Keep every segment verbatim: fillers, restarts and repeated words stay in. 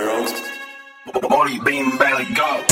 Body beam belly go.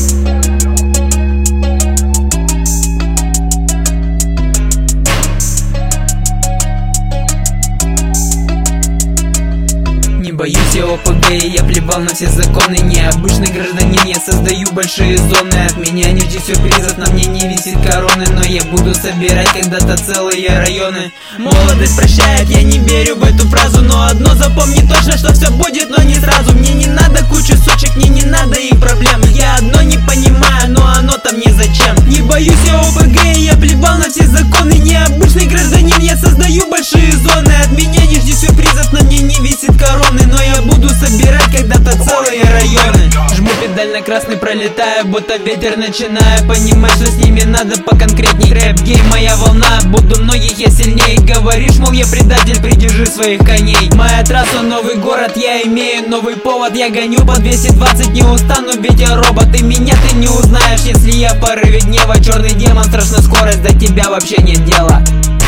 Не боюсь я ОПГ, и я плевал на все законы. Необычный гражданин, я создаю большие зоны. От меня не жди сюрпризов, на мне не висит короны. Но я буду собирать когда-то целые районы. Молодость прощает, я не верю в эту фразу. Но одно запомни точно, что все будет, но не сразу. Мне не надо кучу сучек, мне не надо их проблем. Я одно не понимаю, но оно-то мне зачем? Не боюсь я ОПГ, и я плевал на все законы. Необычный гражданин, я создаю большие зоны. От меня не жди сюрпризов, на мне не висит короны. Но я буду собирать когда-то целые районы. Жму педаль на красный, пролетаю, будто ветер начинаю понимать, что с ними надо поконкретней. Рэп-гейм моя волна, буду многих я сильней. Говоришь, мол, я предатель, придержи своих коней. Моя трасса, новый город, я имею новый повод. Я гоню по двести двадцать, не устану, ведь я робот. И меня ты не узнаешь, если я в порыве гнева. Черный демон, страшная скорость, до тебя вообще нет дела.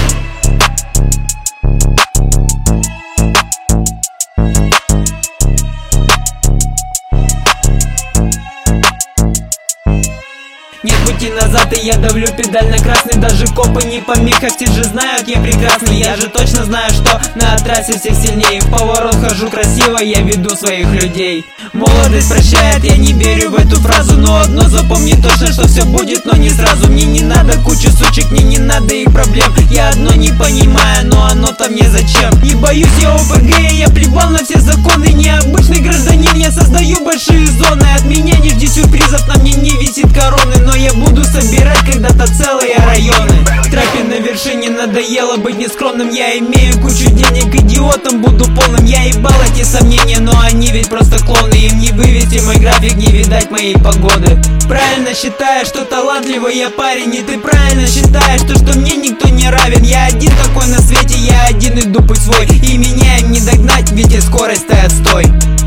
Нет пути назад, и я давлю педаль на красный. Даже копы не помеха, все же знают, я прекрасный. Я же точно знаю, что на трассе всех сильнее. В поворот хожу красиво, я веду своих людей. Молодость прощает, я не верю в эту фразу. Но одно запомни точно, что все будет, но не сразу. Мне не надо кучу сучек, мне не надо их проблем. Я одно не понимаю, но оно-то мне зачем? Не боюсь я ОПГ, я плевал на все законы. Необычный гражданин, я создаю большие зоны. От меня не жди сюрпризов, на мне не висит короны. Но я буду собирать когда-то целые районы. В трапе на вершине надоело быть нескромным. Я имею кучу денег, идиотом буду полным. Я ебал эти сомнения, но они ведь просто клоуны. Им не вывести мой график, не видать моей погоды. Правильно считаешь, что талантливый я парень. И ты правильно считаешь, то, что мне никто не равен. Я один такой на свете, я один иду путь свой. И меня им не догнать, ведь и скорость-то отстой.